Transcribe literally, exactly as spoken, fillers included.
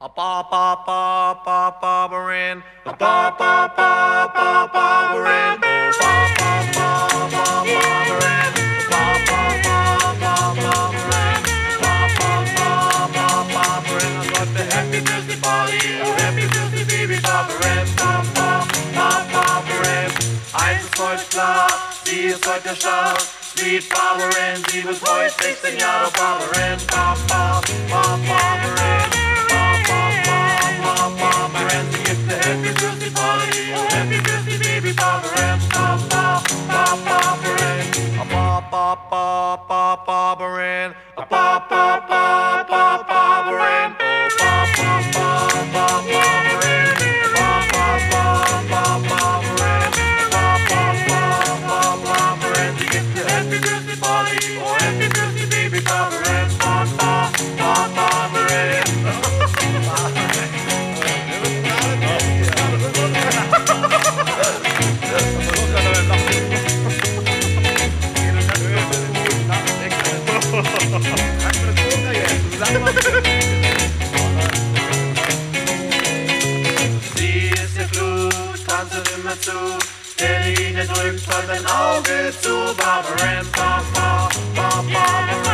A ba ba ba ba barbarin, a ba ba ba ba barbarin, ba ba ba ba barbarin, ba ba ba ba barbarin, ba ba ba ba barbarin. I got the happy birthday party, happy birthday baby barbarin, ba ba ba barbarin. Eins ist heute klar, sie ist heute der Start. Sweet Barbarin, sie wird heute sechzehn Jahre Barbarin, ba ba ba barbarin. Barbarin, sie gibt eine Happy Birthday Party, Happy Birthday Baby Barbarin, ba ba ba Barbarin, a ba ba ba ba Barbarin, a ba ba ba ba Barbarin, ba ba ba ba Barbarin, ba ba ba ba Barbarin, ba ba ba ba Barbarin, sie gibt eine Happy Birthday Party, Happy Birthday Baby Barbarin, ba ba ba Barbarin. Sie ist ihr Blut, tanzt immer zu, der Linie drückt halt ein Auge zu. Barbarin, ba ba ba Barbarin.